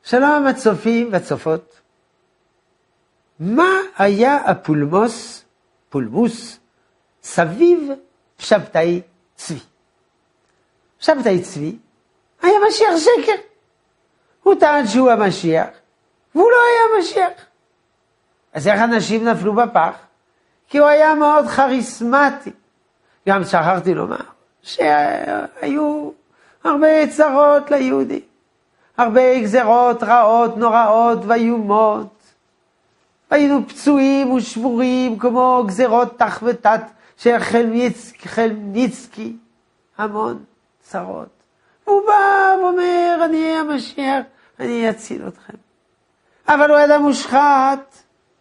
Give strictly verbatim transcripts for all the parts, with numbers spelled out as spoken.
שלום הצופים והצופות. מה היה הפולמוס, פולמוס, סביב שבתאי צבי? שבתאי צבי היה משיח שקר. הוא טען שהוא המשיח, והוא לא היה משיח. אז איך אנשים נפלו בפח? כי הוא היה מאוד חריסמטי. גם שכחתי לומר שהיו הרבה צרות ליהודים. הרבה גזרות רעות, נוראות ואיומות. היינו פצועים ושבורים כמו גזרות תח ותת של חלמיצקי, חלמיצקי. המון צרות. הוא בא ואומר, אני אהיה המשיח, אני אציל אתכם. אבל הוא אדם מושחת.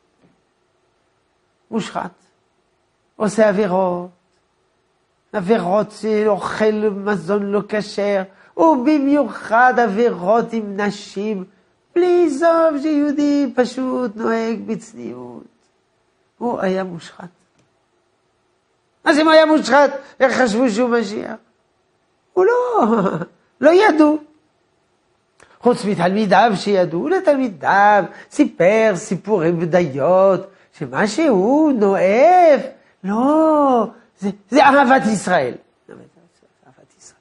מושחת. עושה עבירות. עבירות שאוכל מזון לא כשר. ובמיוחד עבירות עם נשים. בלי סוף שיהודי פשוט נוהג בצניעות. הוא היה מושחת. אז אם הוא היה מושחת, איך חשבו שהוא משיח? הוא לא, לא ידעו. חוץ מתלמידיו שידעו, לתלמידיו סיפר סיפורים בדיות, שמה שהוא נואף, לא, זה, זה אהבת ישראל. אהבת ישראל.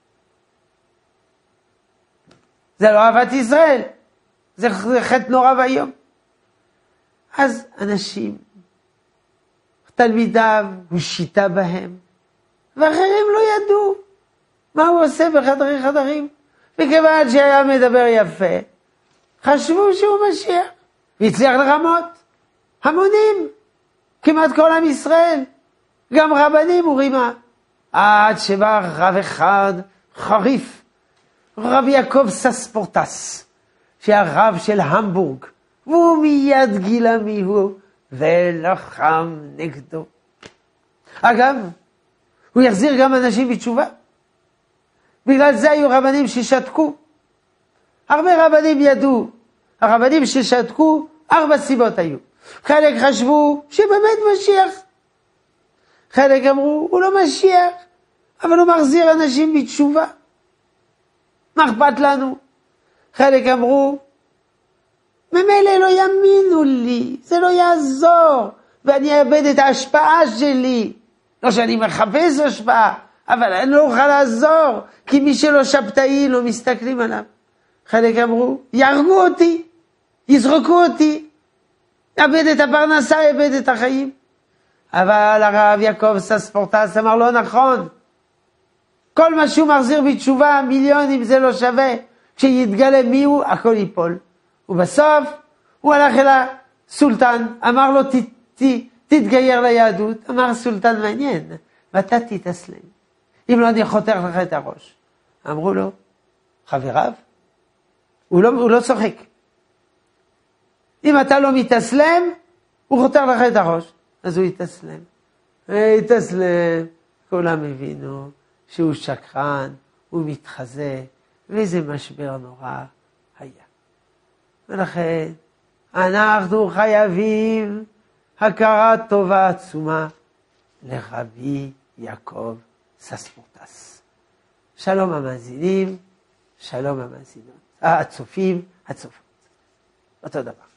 זה לא אהבת ישראל. זה, זה חטא נורא והיום. אז אנשים, תלמידיו, הוא שיטה בהם, ואחרים לא ידעו מה הוא עושה בחדרי חדרים. וכיוון שהיה מדבר יפה, חשבו שהוא משיח, והצליח לרמות. המונים, כמעט כל עם ישראל, גם רבנים הוא רימה. עד שבא רב אחד חריף, רב יעקב סספורטס, שהרב של המבורג, והוא מיד גילה מיהו, ולחם נגדו. אגב, הוא יחזיר גם אנשים בתשובה. בגלל זה היו רבנים ששתקו. הרבה רבנים ידעו. הרבנים ששתקו, ארבע סיבות היו. חלק חשבו שבאמת משיח. חלק אמרו, הוא לא משיח, אבל הוא מחזיר אנשים בתשובה. מה אכפת לנו? חלק אמרו, ממילא לא יאמינו לי, זה לא יעזור, ואני אאבד את ההשפעה שלי. לא שאני מחפש השפעה, אבל אני לא אוכל לעזור, כי מי שלא שבתאי לא מסתכלים עליו. חלק אמרו, יהרגו אותי, יזרקו אותי, אאבד את הפרנסה, אאבד את החיים. אבל הרב יעקב סספורטס אמר, לא נכון. כל מה שהוא מחזיר בתשובה, מיליונים זה לא שווה. כשיתגלה מיהו, הכל ייפול. ובסוף הוא הלך אל הסולטן, אמר לו, ת, ת, תתגייר ליהדות. אמר סולטן, מעניין, ואתה תתאסלם. אם לא, אני חותך לך את הראש. אמרו לו, חבריו, הוא לא, הוא לא צוחק. אם אתה לא מתאסלם, הוא חותך לך את הראש. אז הוא יתאסלם. יתאסלם, כולם הבינו שהוא שקרן, הוא מתחזה, ואיזה משבר נורא היה. ולכן, אנחנו חייבים הכרה טובה עצומה לרבי יעקב סספורטס. שלום המאזינים, שלום המאזינות, הצופים, הצופות. אותו דבר.